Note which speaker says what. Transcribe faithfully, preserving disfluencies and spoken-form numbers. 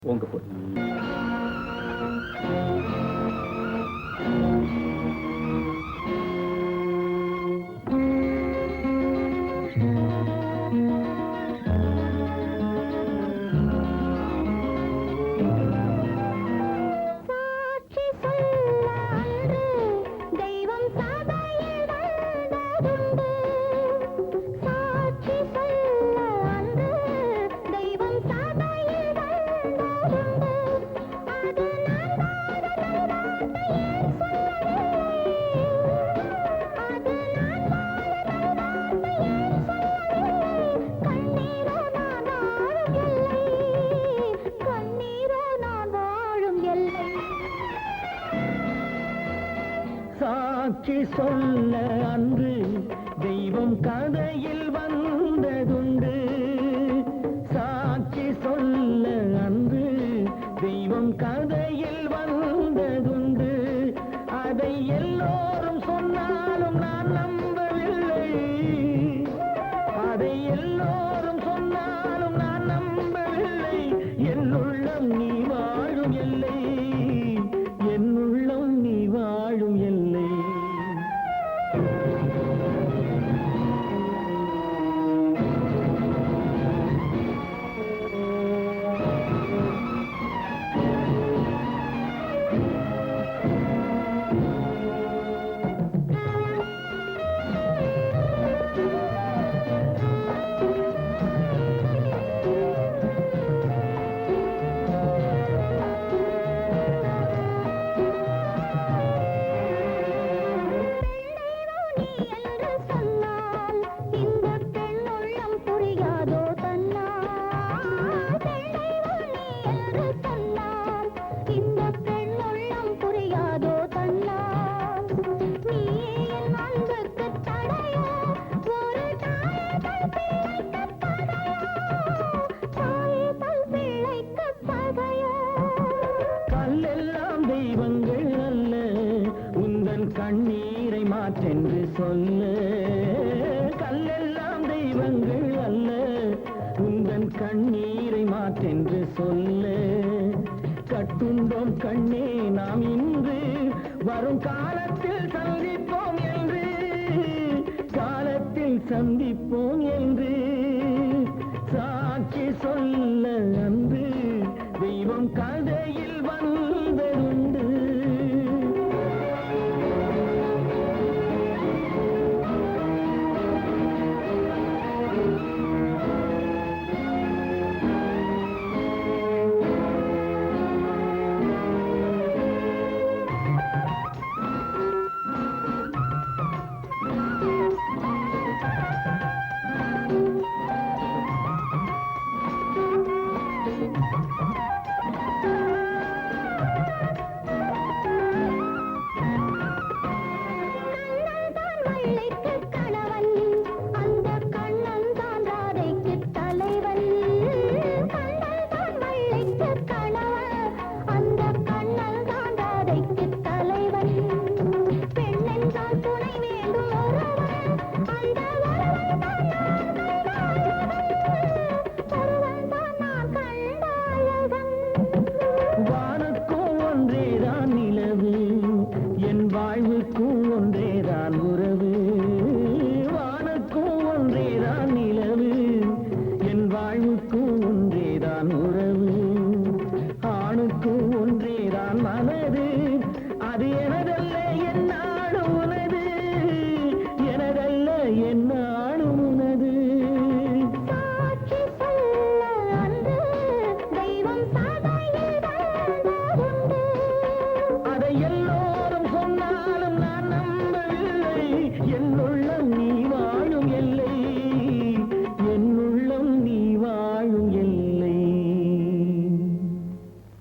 Speaker 1: உங்க போய் சாட்சி சொல்ல அன்று தெய்வம் கதையில் வந்ததுண்டு. சாட்சி சொல்ல அன்று தெய்வம் கதையில் வந்ததுண்டு. அதை எல்லோரும் சொன்னாலும் நான் நம்பவில்லை. அதை எல்லோரும் சொன்னாலும் நான் நம்பவில்லை. என்னுள்ளம் நீ வாழும் எல்லை, என்னுள்ளம் நீ வாழும் எல்லை. கல்லெல்லாம் தெய்வங்கள் அல்ல, உந்தன் கண்ணீரை மாற்றென்று சொல்ல. கல்லெல்லாம் தெய்வங்கள் அல்ல, உந்தன் கண்ணீரை மாற்றென்று சொல்ல. கட்டுண்டோம் கண்ணே நாம் இன்று, வரும் காலத்தில் சந்திப்போம் என்று, காலத்தில் சந்திப்போம் என்று. சாட்சி சொல்ல அன்று தெய்வம் கதை